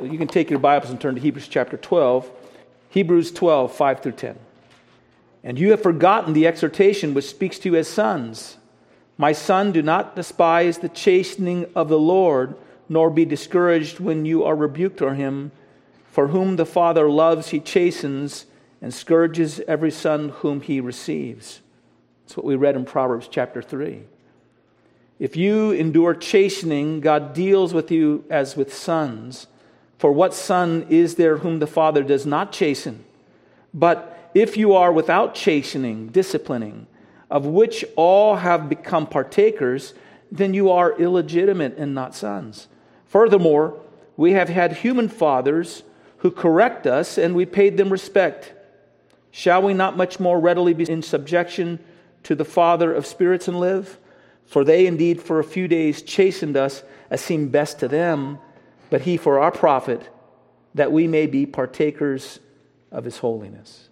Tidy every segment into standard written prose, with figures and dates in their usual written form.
You can take your Bibles and turn to Hebrews chapter 12. Hebrews 12, 5 through 10. And you have forgotten the exhortation which speaks to you as sons. My son, do not despise the chastening of the Lord, nor be discouraged when you are rebuked of him. For whom the Father loves, he chastens, and scourges every son whom he receives. That's what we read in Proverbs chapter 3. If you endure chastening, God deals with you as with sons. For what son is there whom the Father does not chasten? But if you are without chastening, disciplining, of which all have become partakers, then you are illegitimate and not sons. Furthermore, we have had human fathers who correct us, and we paid them respect. Shall we not much more readily be in subjection to the Father of spirits and live? For they indeed for a few days chastened us as seemed best to them, but he for our profit, that we may be partakers of his holiness.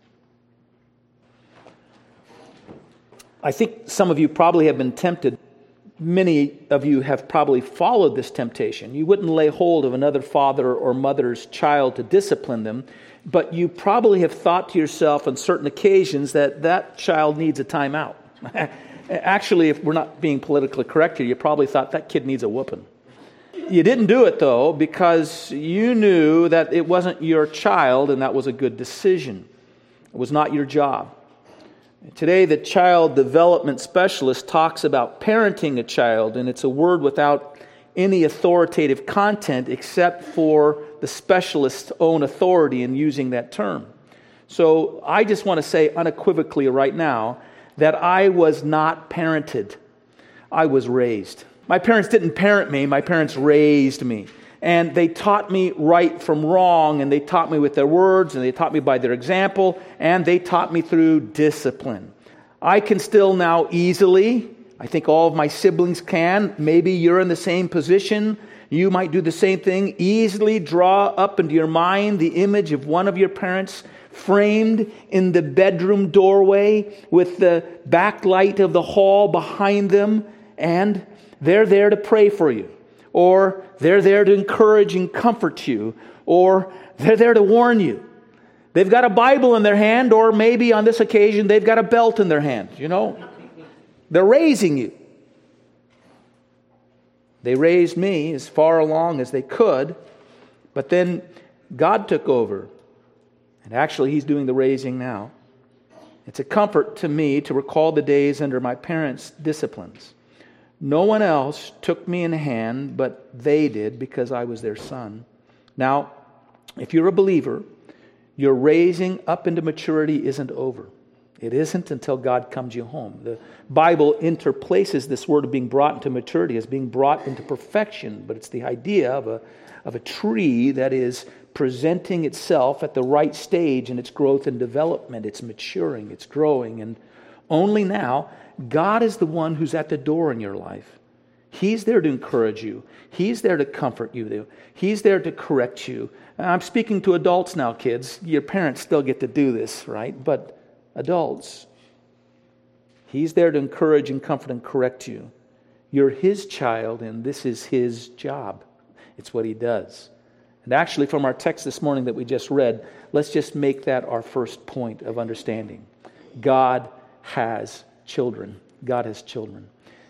I think some of you probably have been tempted. Many of you have probably followed this temptation. You wouldn't lay hold of another father or mother's child to discipline them, but you probably have thought to yourself on certain occasions that that child needs a timeout. Actually, if we're not being politically correct here, you probably thought that kid needs a whooping. You didn't do it, though, because you knew that it wasn't your child, and that was a good decision. It was not your job. Today, the child development specialist talks about parenting a child, and it's a word without any authoritative content except for the specialist's own authority in using that term. So I just want to say unequivocally right now that I was not parented. I was raised. My parents didn't parent me, my parents raised me. And they taught me right from wrong, and they taught me with their words, and they taught me by their example, and they taught me through discipline. I can still now easily, I think all of my siblings can, maybe you're in the same position, you might do the same thing, easily draw up into your mind the image of one of your parents framed in the bedroom doorway with the backlight of the hall behind them, and they're there to pray for you. Or they're there to encourage and comfort you. Or they're there to warn you. They've got a Bible in their hand, or maybe on this occasion they've got a belt in their hand. You know, they're raising you. They raised me as far along as they could, but then God took over. And actually, He's doing the raising now. It's a comfort to me to recall the days under my parents' disciplines. No one else took me in hand, but they did because I was their son. Now, if you're a believer, your raising up into maturity isn't over. It isn't until God comes you home. The Bible interplaces this word of being brought into maturity as being brought into perfection, but it's the idea of a tree that is presenting itself at the right stage in its growth and development. It's maturing, it's growing, and only now God is the one who's at the door in your life. He's there to encourage you. He's there to comfort you. He's there to correct you. I'm speaking to adults now, kids. Your parents still get to do this, right? But adults, He's there to encourage and comfort and correct you. You're His child, and this is His job. It's what He does. And actually, from our text this morning that we just read, let's just make that our first point of understanding. God has children. God has children.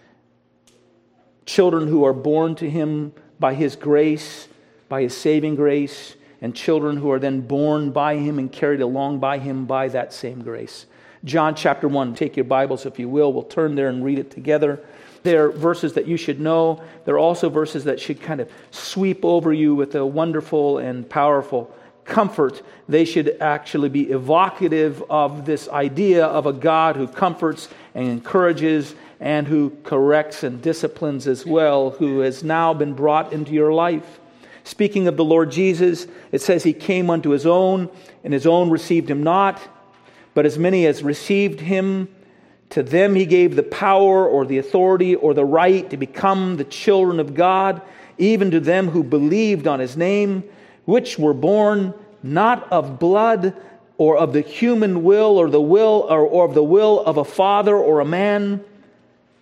Children who are born to Him by His grace, by His saving grace, and children who are then born by Him and carried along by Him by that same grace. John chapter 1, take your Bibles if you will. We'll turn there and read it together. They're verses that you should know. They're also verses that should kind of sweep over you with a wonderful and powerful comfort. They should actually be evocative of this idea of a God who comforts and encourages and who corrects and disciplines as well, who has now been brought into your life. Speaking of the Lord Jesus, it says He came unto His own, and His own received Him not. But as many as received Him, to them He gave the power or the authority or the right to become the children of God, even to them who believed on His name, which were born not of blood or of the human will or of the will of a father or a man,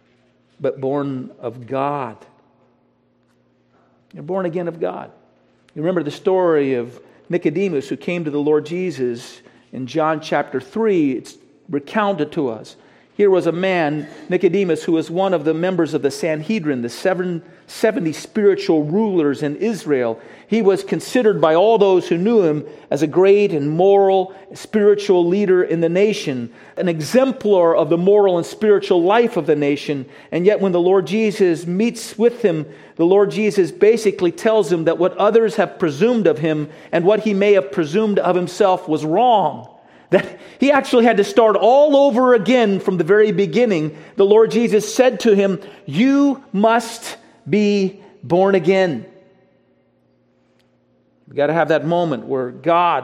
but born of God. You're born again of God. You remember the story of Nicodemus who came to the Lord Jesus in John chapter 3. It's recounted to us. Here was a man, Nicodemus, who was one of the members of the Sanhedrin, the 70 spiritual rulers in Israel. He was considered by all those who knew him as a great and moral, spiritual leader in the nation, an exemplar of the moral and spiritual life of the nation. And yet when the Lord Jesus meets with him, the Lord Jesus basically tells him that what others have presumed of him and what he may have presumed of himself was wrong. That he actually had to start all over again from the very beginning. The Lord Jesus said to him, "You must be born again." We've got to have that moment where God,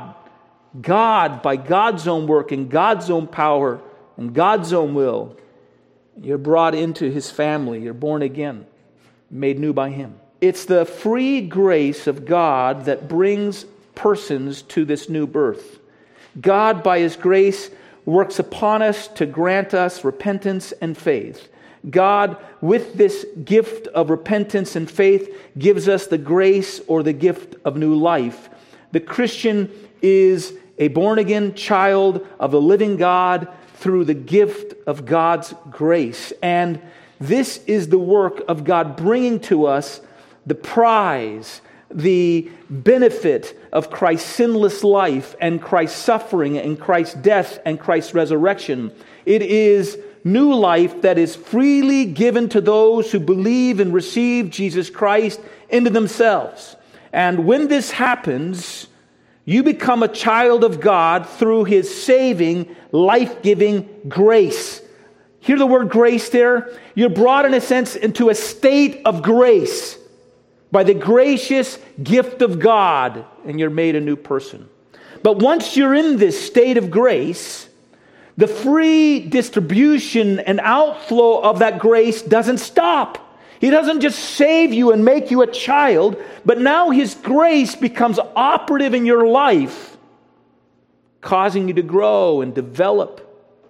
by God's own work and God's own power and God's own will, you're brought into His family. You're born again, made new by Him. It's the free grace of God that brings persons to this new birth. God, by His grace, works upon us to grant us repentance and faith. God, with this gift of repentance and faith, gives us the grace or the gift of new life. The Christian is a born-again child of the living God through the gift of God's grace. And this is the work of God bringing to us the prize, the benefit of Christ's sinless life and Christ's suffering and Christ's death and Christ's resurrection. It is new life that is freely given to those who believe and receive Jesus Christ into themselves. And when this happens, you become a child of God through His saving, life-giving grace. Hear the word grace there? You're brought, in a sense, into a state of grace by the gracious gift of God, and you're made a new person. But once you're in this state of grace, the free distribution and outflow of that grace doesn't stop. He doesn't just save you and make you a child, but now His grace becomes operative in your life, causing you to grow and develop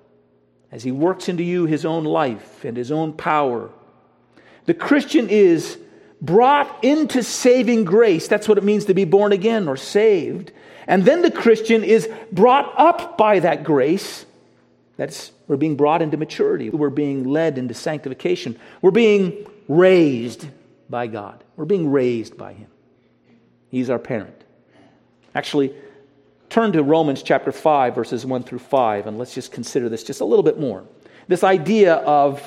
as He works into you His own life and His own power. The Christian is brought into saving grace. That's what it means to be born again or saved. And then the Christian is brought up by that grace. We're being brought into maturity. We're being led into sanctification. We're being raised by God. We're being raised by Him. He's our parent. Actually, turn to Romans chapter 5, verses 1 through 5, and let's just consider this just a little bit more. This idea of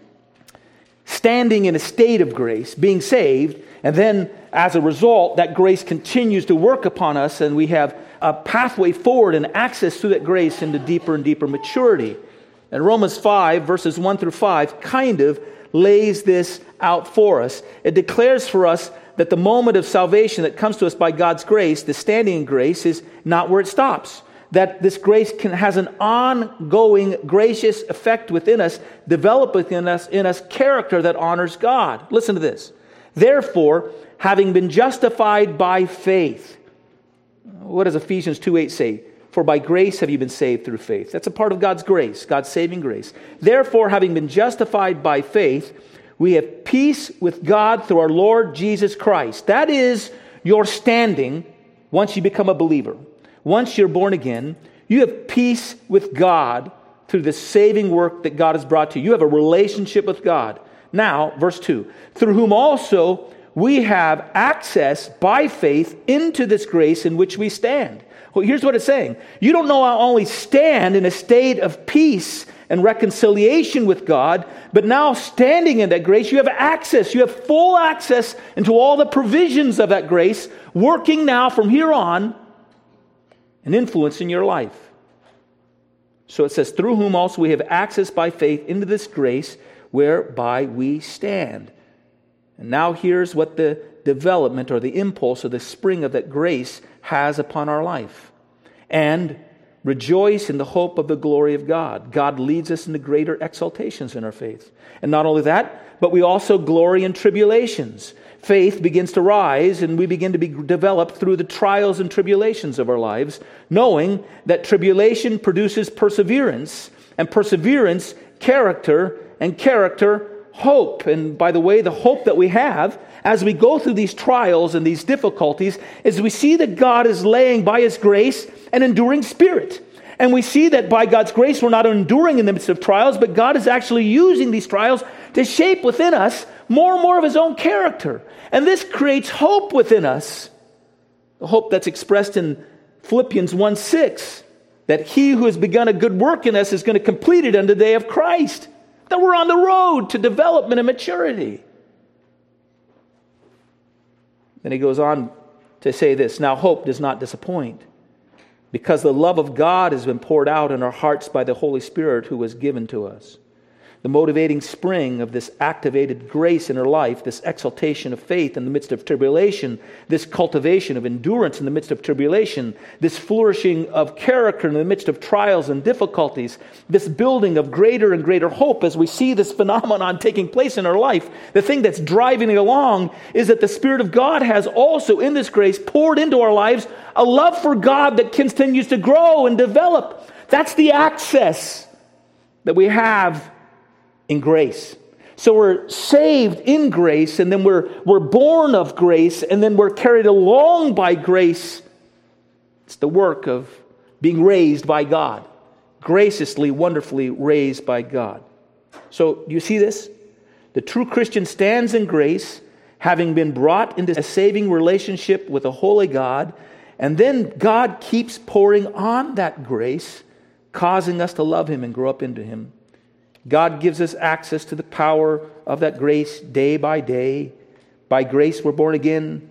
standing in a state of grace, being saved, and then as a result, that grace continues to work upon us, and we have a pathway forward and access through that grace into deeper and deeper maturity. And Romans 5, verses 1 through 5, kind of lays this out for us. It declares for us that the moment of salvation that comes to us by God's grace, the standing in grace, is not where it stops. That this grace has an ongoing gracious effect within us, develop within us character that honors God. Listen to this. Therefore, having been justified by faith. What does Ephesians 2:8 say? For by grace have you been saved through faith. That's a part of God's grace, God's saving grace. Therefore, having been justified by faith, we have peace with God through our Lord Jesus Christ. That is your standing once you become a believer. Once you're born again, you have peace with God through the saving work that God has brought to you. You have a relationship with God. Now, verse 2, through whom also we have access by faith into this grace in which we stand. Well, here's what it's saying. You don't not only stand in a state of peace and reconciliation with God, but now standing in that grace, you have access. You have full access into all the provisions of that grace, working now from here on an influence in your life. So it says, through whom also we have access by faith into this grace whereby we stand. And now here's what the development or the impulse or the spring of that grace has upon our life. And rejoice in the hope of the glory of God. God leads us into greater exaltations in our faith. And not only that, but we also glory in tribulations. Faith begins to rise and we begin to be developed through the trials and tribulations of our lives, knowing that tribulation produces perseverance, and perseverance, character, and character, hope. And by the way, the hope that we have as we go through these trials and these difficulties is we see that God is laying by His grace an enduring spirit. And we see that by God's grace, we're not enduring in the midst of trials, but God is actually using these trials to shape within us more and more of His own character. And this creates hope within us. The hope that's expressed in Philippians 1:6, that He who has begun a good work in us is going to complete it unto the day of Christ. That we're on the road to development and maturity. Then he goes on to say this, now hope does not disappoint, because the love of God has been poured out in our hearts by the Holy Spirit who was given to us. The motivating spring of this activated grace in our life, this exaltation of faith in the midst of tribulation, this cultivation of endurance in the midst of tribulation, this flourishing of character in the midst of trials and difficulties, this building of greater and greater hope as we see this phenomenon taking place in our life. The thing that's driving it along is that the Spirit of God has also in this grace poured into our lives a love for God that continues to grow and develop. That's the access that we have in grace. So we're saved in grace, and then we're born of grace, and then we're carried along by grace. It's the work of being raised by God. Graciously, wonderfully raised by God. So you see this? The true Christian stands in grace, having been brought into a saving relationship with a holy God, and then God keeps pouring on that grace, causing us to love Him and grow up into Him. God gives us access to the power of that grace day by day. By grace we're born again,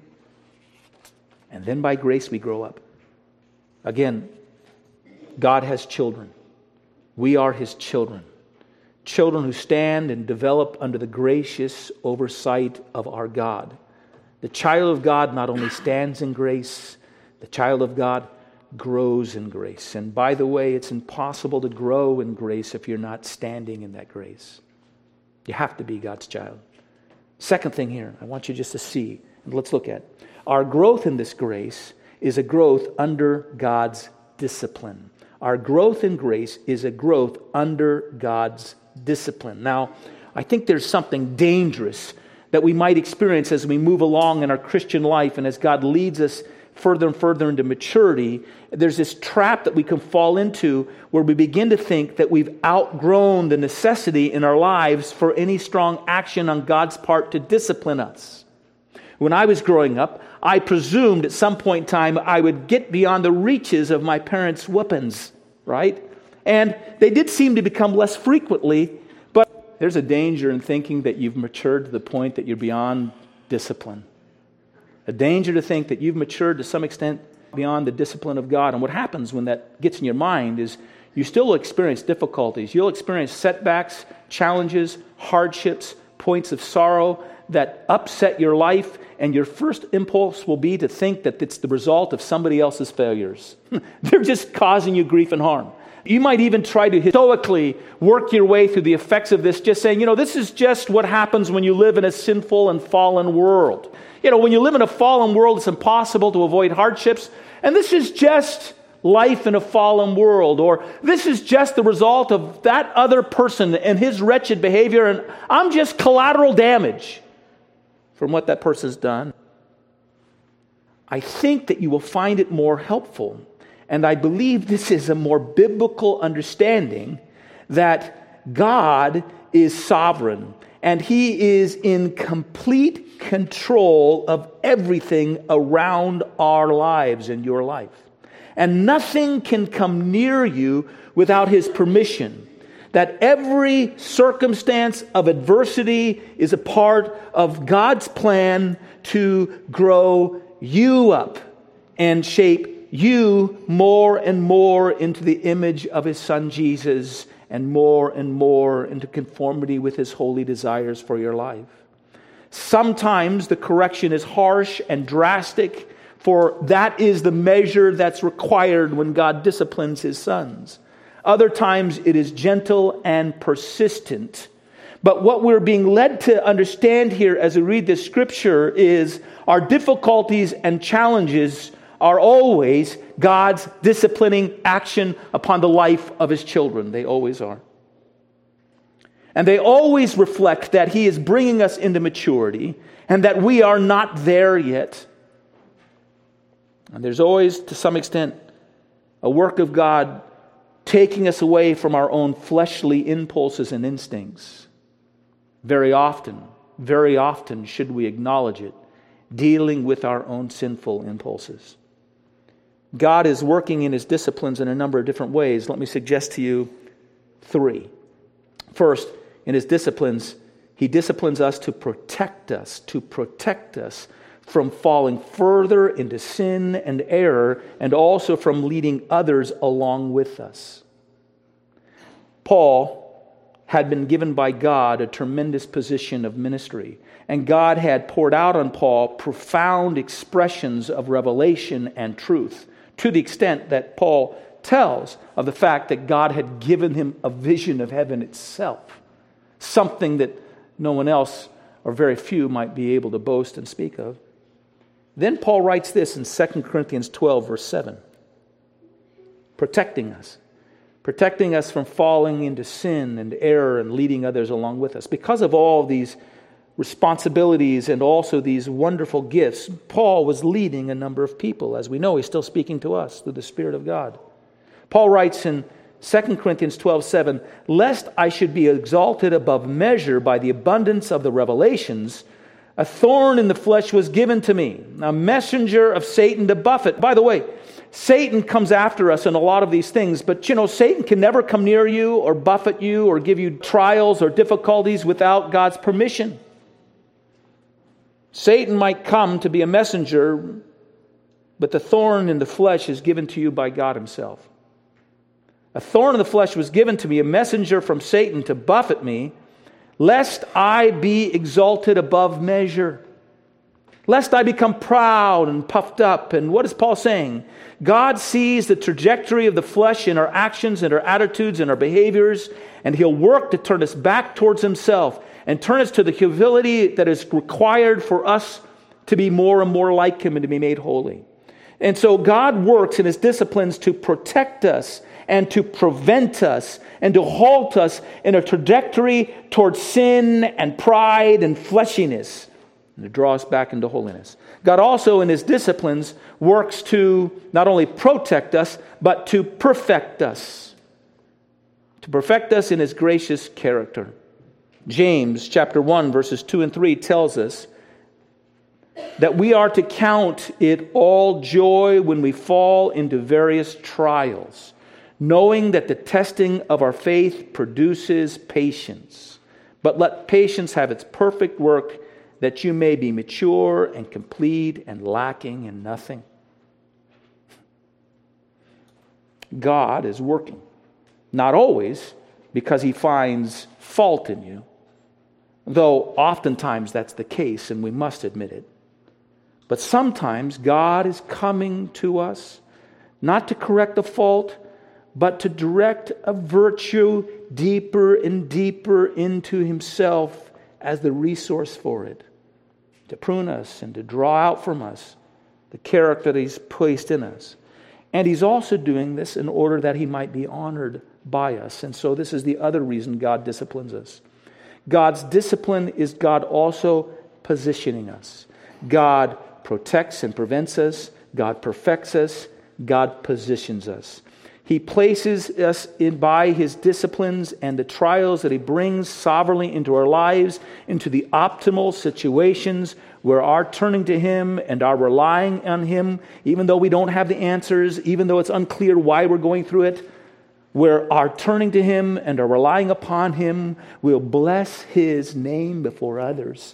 and then by grace we grow up. Again, God has children. We are His children. Children who stand and develop under the gracious oversight of our God. The child of God not only stands in grace, the child of God grows in grace. And by the way, it's impossible to grow in grace if you're not standing in that grace. You have to be God's child. Second thing here, I want you just to see, and let's look at. Our growth in this grace is a growth under God's discipline. Our growth in grace is a growth under God's discipline. Now, I think there's something dangerous that we might experience as we move along in our Christian life and as God leads us further and further into maturity. There's this trap that we can fall into where we begin to think that we've outgrown the necessity in our lives for any strong action on God's part to discipline us. When I was growing up, I presumed at some point in time I would get beyond the reaches of my parents' weapons, right? And they did seem to become less frequently, but there's a danger in thinking that you've matured to the point that you're beyond discipline. A danger to think that you've matured to some extent beyond the discipline of God. And what happens when that gets in your mind is you still experience difficulties. You'll experience setbacks, challenges, hardships, points of sorrow that upset your life, and your first impulse will be to think that it's the result of somebody else's failures. They're just causing you grief and harm. You might even try to stoically work your way through the effects of this, just saying, this is just what happens when you live in a sinful and fallen world. When you live in a fallen world, it's impossible to avoid hardships. And this is just life in a fallen world. Or this is just the result of that other person and his wretched behavior. And I'm just collateral damage from what that person's done. I think that you will find it more helpful. And I believe this is a more biblical understanding that God is sovereign. And He is in complete control of everything around our lives and your life. And nothing can come near you without His permission. That every circumstance of adversity is a part of God's plan to grow you up and shape you more and more into the image of His Son Jesus, and more into conformity with His holy desires for your life. Sometimes the correction is harsh and drastic, for that is the measure that's required when God disciplines His sons. Other times it is gentle and persistent. But what we're being led to understand here as we read this scripture is our difficulties and challenges are always God's disciplining action upon the life of His children. They always are. And they always reflect that He is bringing us into maturity and that we are not there yet. And there's always, to some extent, a work of God taking us away from our own fleshly impulses and instincts. Very often should we acknowledge it, dealing with our own sinful impulses. God is working in His disciplines in a number of different ways. Let me suggest to you 3. First, in His disciplines, He disciplines us to protect us from falling further into sin and error, and also from leading others along with us. Paul had been given by God a tremendous position of ministry, and God had poured out on Paul profound expressions of revelation and truth, to the extent that Paul tells of the fact that God had given him a vision of heaven itself, something that no one else or very few might be able to boast and speak of. Then Paul writes this in 2 Corinthians 12, verse 7. Protecting us from falling into sin and error and leading others along with us. Because of all these responsibilities and also these wonderful gifts, Paul was leading a number of people. As we know, he's still speaking to us through the Spirit of God. Paul writes in 2 Corinthians 12:7, "Lest I should be exalted above measure by the abundance of the revelations, a thorn in the flesh was given to me, a messenger of Satan to buffet." By the way, Satan comes after us in a lot of these things, but Satan can never come near you or buffet you or give you trials or difficulties without God's permission. Satan might come to be a messenger, but the thorn in the flesh is given to you by God Himself. A thorn in the flesh was given to me, a messenger from Satan to buffet me, lest I be exalted above measure, lest I become proud and puffed up. And what is Paul saying? God sees the trajectory of the flesh in our actions and our attitudes and our behaviors, and He'll work to turn us back towards Himself and turn us to the humility that is required for us to be more and more like Him and to be made holy. And so God works in His disciplines to protect us and to prevent us and to halt us in a trajectory towards sin and pride and fleshiness, and to draw us back into holiness. God also in His disciplines works to not only protect us, but to perfect us. To perfect us in His gracious character. James chapter 1 verses 2 and 3 tells us that we are to count it all joy when we fall into various trials, knowing that the testing of our faith produces patience. But let patience have its perfect work, that you may be mature and complete and lacking in nothing. God is working. Not always because He finds fault in you, though oftentimes that's the case and we must admit it. But sometimes God is coming to us not to correct a fault, but to direct a virtue deeper and deeper into Himself as the resource for it, to prune us and to draw out from us the character that He's placed in us. And He's also doing this in order that He might be honored by us. And so this is the other reason God disciplines us. God's discipline is God also positioning us. God protects and prevents us. God perfects us. God positions us. He places us in by His disciplines and the trials that He brings sovereignly into our lives, into the optimal situations where our turning to Him and our relying on Him, even though we don't have the answers, even though it's unclear why we're going through it, where our turning to Him and our relying upon Him will bless His name before others.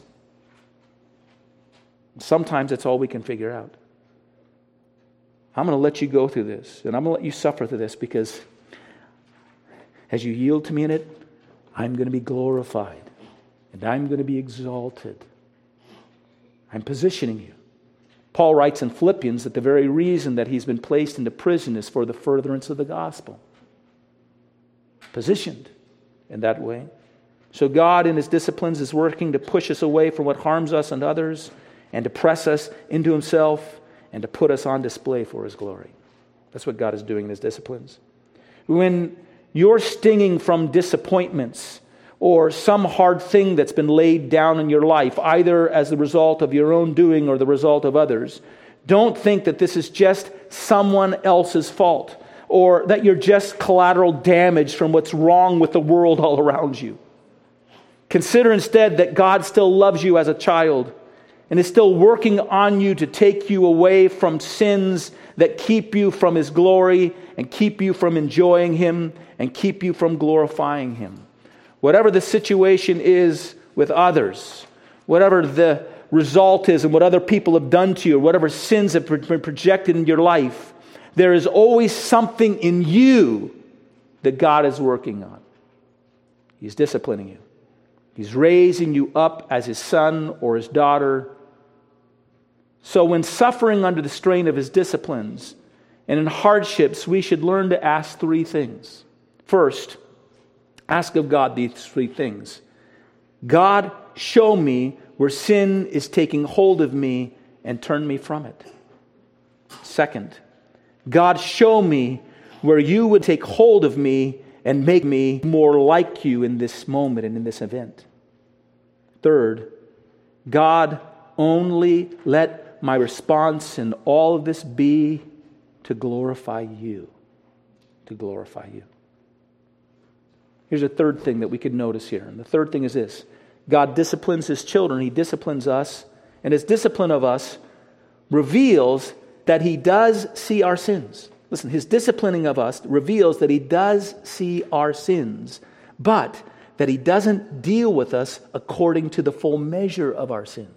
Sometimes that's all we can figure out. I'm going to let you go through this, and I'm going to let you suffer through this, because as you yield to me in it, I'm going to be glorified, and I'm going to be exalted. I'm positioning you. Paul writes in Philippians that the very reason that he's been placed into prison is for the furtherance of the gospel. Positioned in that way. So God in His disciplines is working to push us away from what harms us and others, and to press us into Himself, and to put us on display for His glory. That's what God is doing in His disciplines. When you're stinging from disappointments, or some hard thing that's been laid down in your life, either as the result of your own doing or the result of others, don't think that this is just someone else's fault, or that you're just collateral damage from what's wrong with the world all around you. Consider instead that God still loves you as a child and is still working on you to take you away from sins that keep you from His glory and keep you from enjoying Him and keep you from glorifying Him. Whatever the situation is with others, whatever the result is and what other people have done to you, or whatever sins have been projected in your life, there is always something in you that God is working on. He's disciplining you. He's raising you up as His son or His daughter. So when suffering under the strain of His disciplines and in hardships, we should learn to ask three things. First, ask of God these three things. God, show me where sin is taking hold of me and turn me from it. Second, God, show me where you would take hold of me and make me more like you in this moment and in this event. Third, God, only let my response in all of this be to glorify you. To glorify you. Here's a third thing that we could notice here. And the third thing is this. God disciplines His children. He disciplines us. And His discipline of us reveals that He does see our sins. Listen, His disciplining of us reveals that He does see our sins, but that He doesn't deal with us according to the full measure of our sins.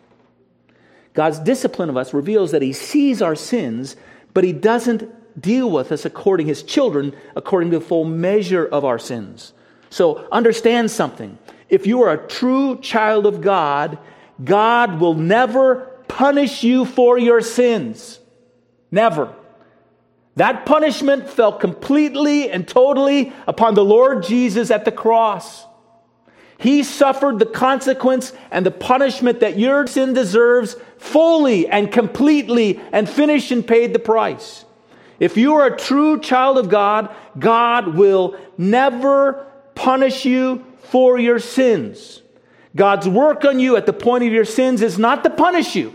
God's discipline of us reveals that He sees our sins, but He doesn't deal with us according, His children, according to the full measure of our sins. So understand something. If you are a true child of God, God will never punish you for your sins. Never. That punishment fell completely and totally upon the Lord Jesus at the cross. He suffered the consequence and the punishment that your sin deserves fully and completely and finished and paid the price. If you are a true child of God, God will never punish you for your sins. God's work on you at the point of your sins is not to punish you.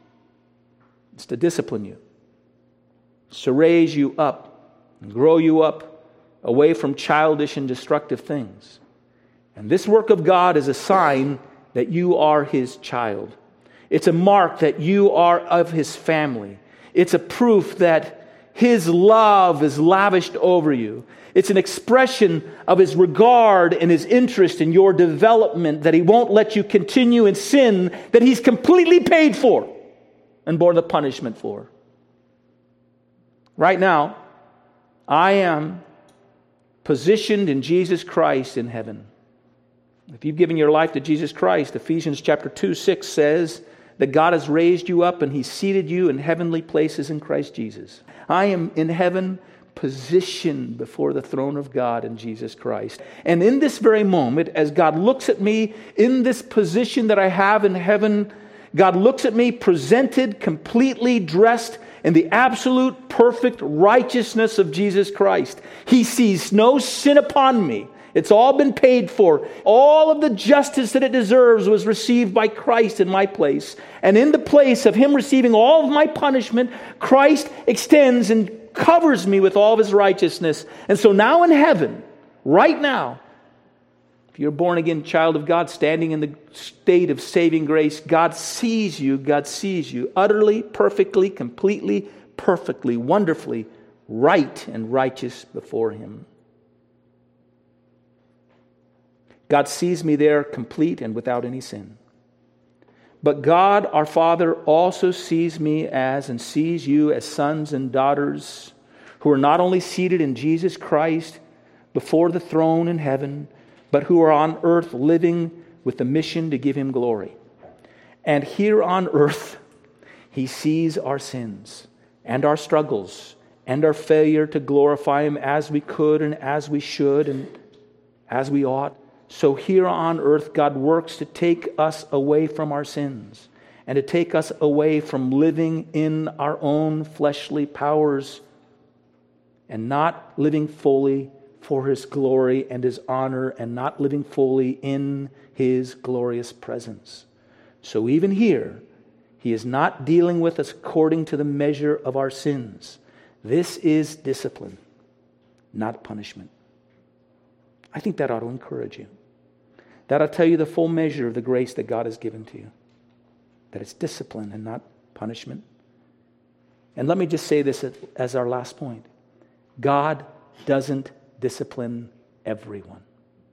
It's to discipline you. It's to raise you up and grow you up away from childish and destructive things. And this work of God is a sign that you are His child. It's a mark that you are of His family. It's a proof that His love is lavished over you. It's an expression of His regard and His interest in your development, that He won't let you continue in sin that He's completely paid for and borne the punishment for. Right now, I am positioned in Jesus Christ in heaven. If you've given your life to Jesus Christ, Ephesians chapter 2:6 says that God has raised you up and He's seated you in heavenly places in Christ Jesus. I am in heaven, positioned before the throne of God in Jesus Christ. And in this very moment, as God looks at me in this position that I have in heaven, God looks at me presented, completely dressed in the absolute perfect righteousness of Jesus Christ. He sees no sin upon me. It's all been paid for. All of the justice that it deserves was received by Christ in my place. And in the place of Him receiving all of my punishment, Christ extends and covers me with all of His righteousness. And so now in heaven, right now, if you're a born again child of God standing in the state of saving grace, God sees you utterly, perfectly, completely, perfectly, wonderfully right and righteous before Him. God sees me there complete and without any sin. But God, our Father, also sees me as and sees you as sons and daughters who are not only seated in Jesus Christ before the throne in heaven, but who are on earth living with the mission to give Him glory. And here on earth, He sees our sins and our struggles and our failure to glorify Him as we could and as we should and as we ought. So here on earth, God works to take us away from our sins and to take us away from living in our own fleshly powers and not living fully for His glory and His honor and not living fully in His glorious presence. So even here, He is not dealing with us according to the measure of our sins. This is discipline, not punishment. I think that ought to encourage you. That ought to tell you the full measure of the grace that God has given to you. That it's discipline and not punishment. And let me just say this as our last point. God doesn't discipline everyone.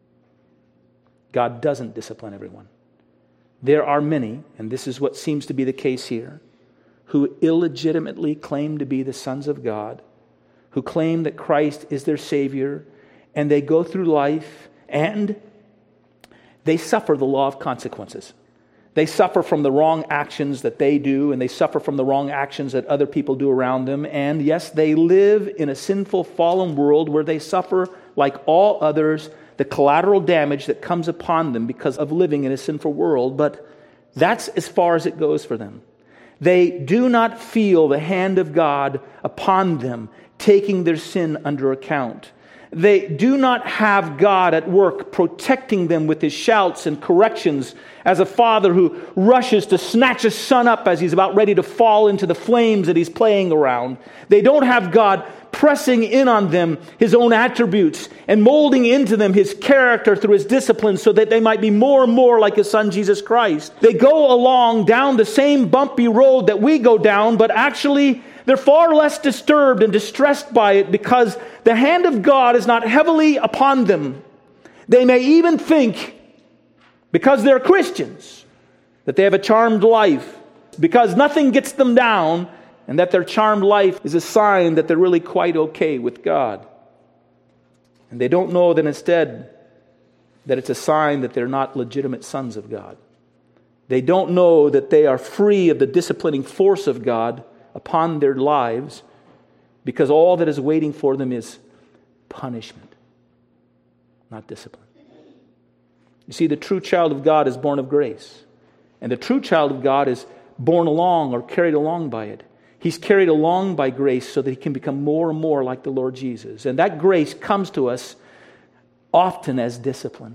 God doesn't discipline everyone. There are many, and this is what seems to be the case here, who illegitimately claim to be the sons of God, who claim that Christ is their Savior, and they go through life and they suffer the law of consequences. They suffer from the wrong actions that they do, and they suffer from the wrong actions that other people do around them. And yes, they live in a sinful, fallen world where they suffer, like all others, the collateral damage that comes upon them because of living in a sinful world. But that's as far as it goes for them. They do not feel the hand of God upon them, taking their sin under account. They do not have God at work protecting them with His shouts and corrections as a father who rushes to snatch his son up as he's about ready to fall into the flames that he's playing around. They don't have God pressing in on them His own attributes and molding into them His character through His discipline so that they might be more and more like His Son Jesus Christ. They go along down the same bumpy road that we go down, but actually they're far less disturbed and distressed by it because the hand of God is not heavily upon them. They may even think, because they're Christians, that they have a charmed life, because nothing gets them down, and that their charmed life is a sign that they're really quite okay with God. And they don't know that instead that it's a sign that they're not legitimate sons of God. They don't know that they are free of the disciplining force of God upon their lives, because all that is waiting for them is punishment, not discipline. You see, the true child of God is born of grace. And the true child of God is born along or carried along by it. He's carried along by grace so that he can become more and more like the Lord Jesus. And that grace comes to us often as discipline.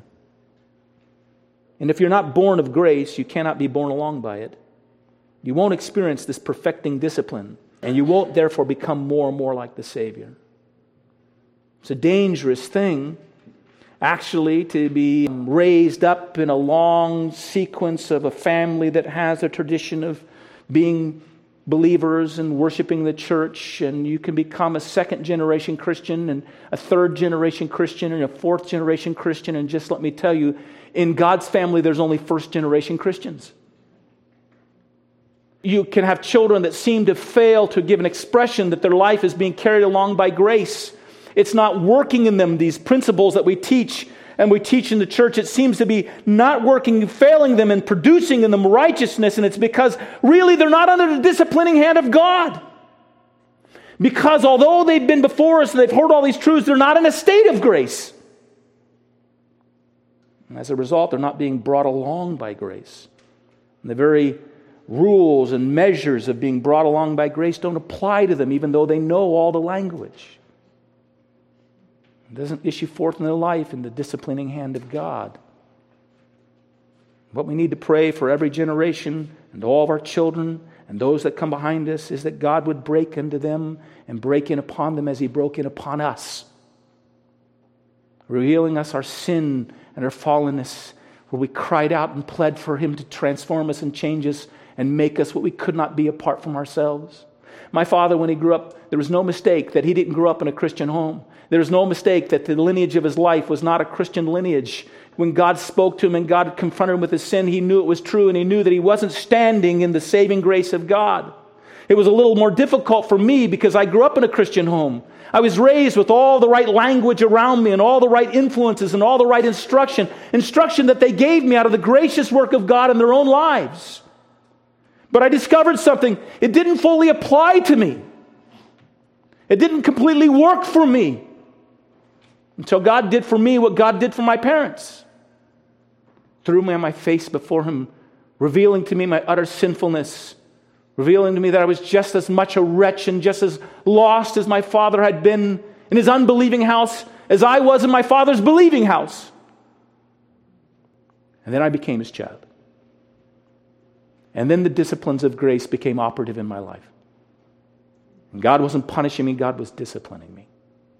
And if you're not born of grace, you cannot be born along by it. You won't experience this perfecting discipline, and you won't therefore become more and more like the Savior. It's a dangerous thing, actually, to be raised up in a long sequence of a family that has a tradition of being believers and worshiping the church, and you can become a second-generation Christian and a third-generation Christian and a fourth-generation Christian, and just let me tell you, in God's family, there's only first-generation Christians. You can have children that seem to fail to give an expression that their life is being carried along by grace. It's not working in them, these principles that we teach and we teach in the church. It seems to be not working, failing them and producing in them righteousness. And it's because really they're not under the disciplining hand of God. Because although they've been before us and they've heard all these truths, they're not in a state of grace. And as a result, they're not being brought along by grace. And the very rules and measures of being brought along by grace don't apply to them, even though they know all the language. It doesn't issue forth in their life in the disciplining hand of God. What we need to pray for every generation and all of our children and those that come behind us is that God would break into them and break in upon them as He broke in upon us, revealing us our sin and our fallenness, where we cried out and pled for Him to transform us and change us and make us what we could not be apart from ourselves. My father, when he grew up, there was no mistake that he didn't grow up in a Christian home. There was no mistake that the lineage of his life was not a Christian lineage. When God spoke to him and God confronted him with his sin, he knew it was true, and he knew that he wasn't standing in the saving grace of God. It was a little more difficult for me because I grew up in a Christian home. I was raised with all the right language around me and all the right influences and all the right instruction that they gave me out of the gracious work of God in their own lives. But I discovered something. It didn't fully apply to me. It didn't completely work for me until God did for me what God did for my parents. Threw me on my face before Him, revealing to me my utter sinfulness, revealing to me that I was just as much a wretch and just as lost as my father had been in his unbelieving house as I was in my father's believing house. And then I became his child. And then the disciplines of grace became operative in my life. And God wasn't punishing me, God was disciplining me.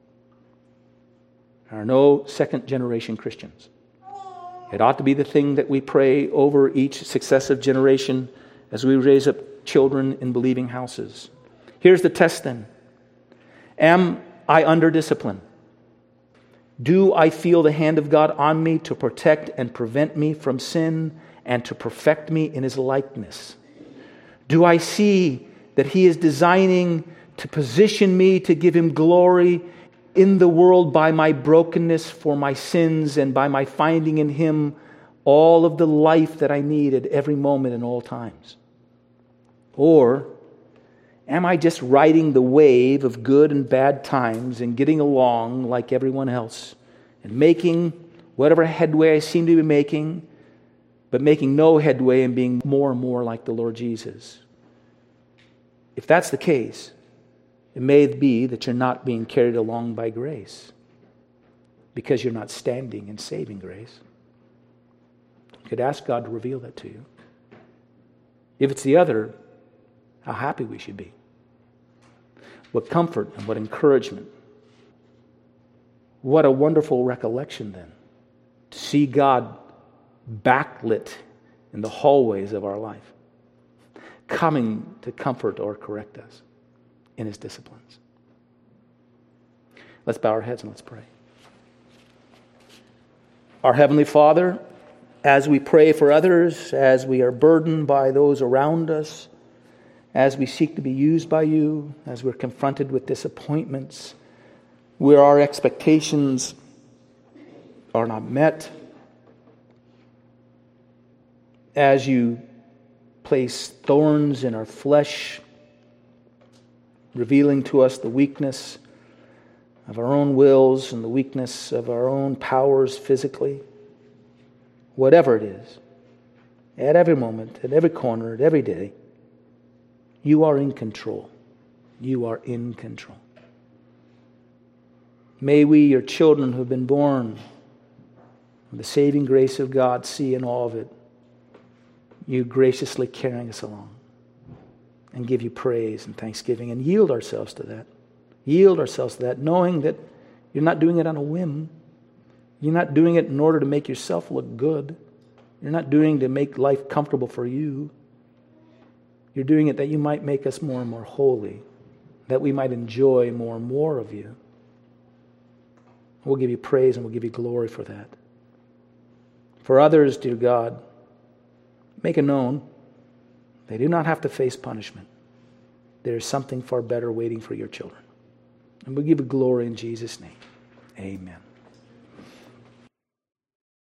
There are no second-generation Christians. It ought to be the thing that we pray over each successive generation as we raise up children in believing houses. Here's the test then. Am I under discipline? Do I feel the hand of God on me to protect and prevent me from sin and to perfect me in His likeness? Do I see that He is designing to position me to give Him glory in the world by my brokenness for my sins and by my finding in Him all of the life that I need at every moment and all times? Or am I just riding the wave of good and bad times and getting along like everyone else and making whatever headway I seem to be making, but making no headway and being more and more like the Lord Jesus? If that's the case, it may be that you're not being carried along by grace because you're not standing in saving grace. You could ask God to reveal that to you. If it's the other, how happy we should be. What comfort and what encouragement. What a wonderful recollection then, to see God backlit in the hallways of our life, coming to comfort or correct us in His disciplines. Let's bow our heads and let's pray. Our Heavenly Father, as we pray for others, as we are burdened by those around us, as we seek to be used by You, as we're confronted with disappointments, where our expectations are not met, as You place thorns in our flesh, revealing to us the weakness of our own wills and the weakness of our own powers physically, whatever it is, at every moment, at every corner, at every day, You are in control. You are in control. May we, Your children who have been born of the saving grace of God, see in all of it You graciously carrying us along, and give You praise and thanksgiving and yield ourselves to that. Yield ourselves to that, knowing that You're not doing it on a whim. You're not doing it in order to make yourself look good. You're not doing it to make life comfortable for you. You're doing it that You might make us more and more holy, that we might enjoy more and more of You. We'll give You praise and we'll give You glory for that. For others, dear God, make it known they do not have to face punishment. There is something far better waiting for Your children. And we'll give You glory in Jesus' name. Amen.